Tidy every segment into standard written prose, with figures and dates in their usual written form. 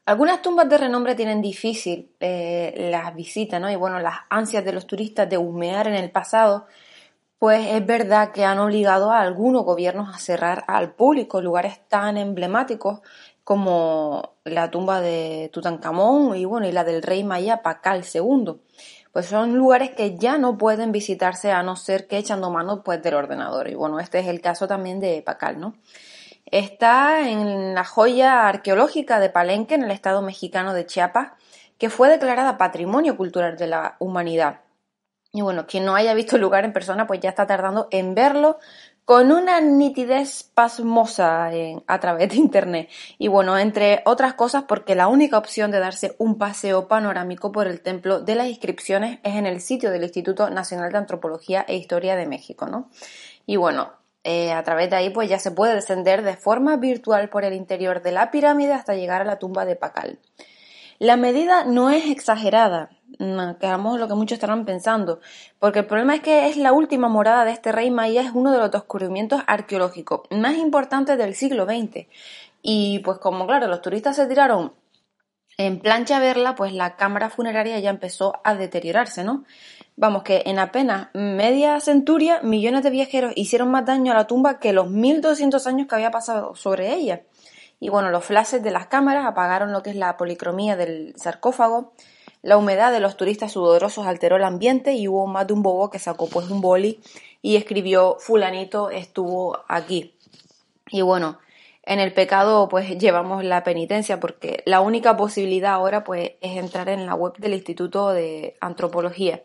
Algunas tumbas de renombre tienen difícil las visitas, ¿no? Y bueno, las ansias de los turistas de husmear en el pasado, pues es verdad que han obligado a algunos gobiernos a cerrar al público lugares tan emblemáticos como la tumba de Tutankamón y bueno, y la del rey maya Pakal II. Pues son lugares que ya no pueden visitarse a no ser que echando mano pues del ordenador. Y bueno, este es el caso también de Pakal, ¿no? Está en la joya arqueológica de Palenque, en el estado mexicano de Chiapas, que fue declarada Patrimonio Cultural de la Humanidad. Y bueno, quien no haya visto el lugar en persona, pues ya está tardando en verlo con una nitidez pasmosa a través de internet. Y bueno, entre otras cosas, porque la única opción de darse un paseo panorámico por el Templo de las Inscripciones es en el sitio del Instituto Nacional de Antropología e Historia de México, ¿no? Y bueno, a través de ahí pues ya se puede descender de forma virtual por el interior de la pirámide hasta llegar a la tumba de Pakal. La medida no es exagerada, que a lo mejor lo que muchos estarán pensando, porque el problema es que es la última morada de este rey maya, es uno de los descubrimientos arqueológicos más importantes del siglo XX. Y pues como claro, los turistas se tiraron en plancha a verla, pues la cámara funeraria ya empezó a deteriorarse, ¿no? Vamos, que en apenas media centuria millones de viajeros hicieron más daño a la tumba que los 1200 años que había pasado sobre ella. Y bueno, los flashes de las cámaras apagaron lo que es la policromía del sarcófago, la humedad de los turistas sudorosos alteró el ambiente y hubo más de un bobo que sacó pues un boli y escribió fulanito estuvo aquí. Y bueno, en el pecado pues llevamos la penitencia porque la única posibilidad ahora pues es entrar en la web del Instituto de Antropología.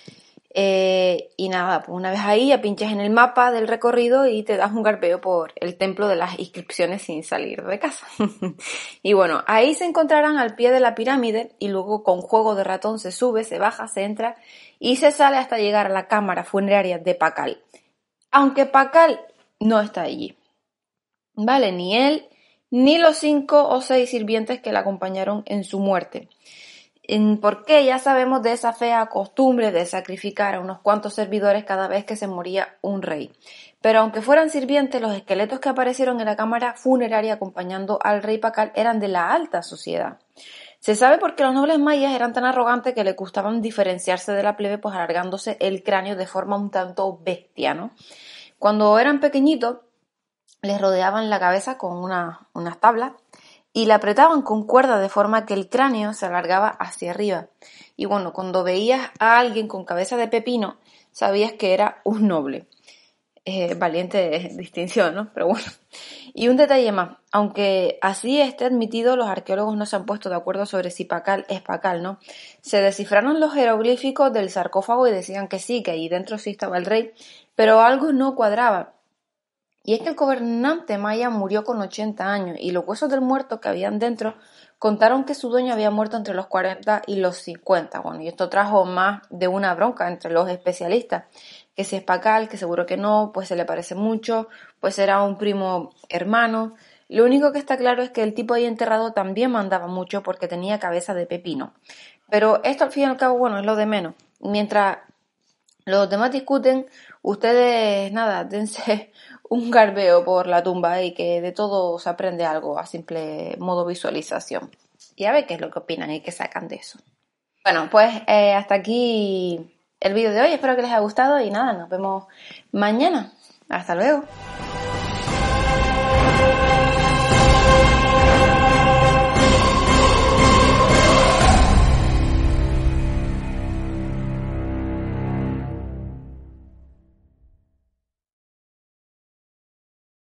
Y nada, pues una vez ahí ya pinchas en el mapa del recorrido y te das un garpeo por el templo de las inscripciones sin salir de casa. Y bueno, ahí se encontrarán al pie de la pirámide y luego con juego de ratón se sube, se baja, se entra y se sale hasta llegar a la cámara funeraria de Pakal. Aunque Pakal no está allí. Vale, ni él ni los 5 o 6 sirvientes que le acompañaron en su muerte. Porque ya sabemos de esa fea costumbre de sacrificar a unos cuantos servidores cada vez que se moría un rey. Pero aunque fueran sirvientes, los esqueletos que aparecieron en la cámara funeraria acompañando al rey Pakal eran de la alta sociedad. Se sabe porque los nobles mayas eran tan arrogantes que les gustaban diferenciarse de la plebe, pues alargándose el cráneo de forma un tanto bestia, ¿no? Cuando eran pequeñitos, les rodeaban la cabeza con unas tablas y la apretaban con cuerda de forma que el cráneo se alargaba hacia arriba. Y bueno, cuando veías a alguien con cabeza de pepino, sabías que era un noble. Valiente distinción, ¿no? Pero bueno. Y un detalle más. Aunque así esté admitido, los arqueólogos no se han puesto de acuerdo sobre si Pakal es Pakal, ¿no? Se descifraron los jeroglíficos del sarcófago y decían que sí, que ahí dentro sí estaba el rey, pero algo no cuadraba. Y es que el gobernante maya murió con 80 años y los huesos del muerto que habían dentro contaron que su dueño había muerto entre los 40 y los 50. Bueno, y esto trajo más de una bronca entre los especialistas. Que si es Pakal, que seguro que no, pues se le parece mucho, pues era un primo hermano. Lo único que está claro es que el tipo ahí enterrado también mandaba mucho porque tenía cabeza de pepino. Pero esto al fin y al cabo, bueno, es lo de menos. Mientras los demás discuten, ustedes, nada, dense un garbeo por la tumba y que de todo se aprende algo a simple modo visualización. Y a ver qué es lo que opinan y qué sacan de eso. Bueno, pues hasta aquí el vídeo de hoy. Espero que les haya gustado y nada, nos vemos mañana. Hasta luego.